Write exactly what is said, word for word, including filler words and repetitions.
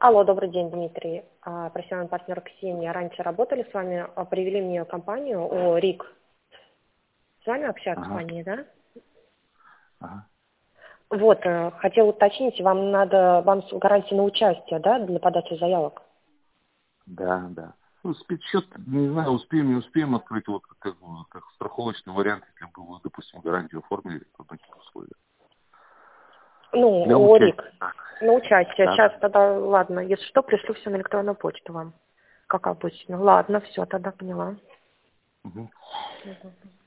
Алло, добрый день, Дмитрий. А, Профессиональный партнер Ксения. Раньше работали с вами, а, привели мне компанию о РИК. С вами общаются Ага, компании, да? ага. Вот, э, хотел уточнить, вам надо, вам с- гарантия на участие, да, для подачи заявок? Да, да. Ну, спецсчет, не знаю, успеем, не успеем открыть, вот как, бы, как страховочный вариант, если бы вы, допустим, гарантию оформили, то на каких условиях. Ну, Для о РИК. участия. Так. На участие. Да, Сейчас да. тогда, ладно, если что, пришлю все на электронную почту вам, как обычно. Ладно, все, тогда поняла. Мгм. Мгм.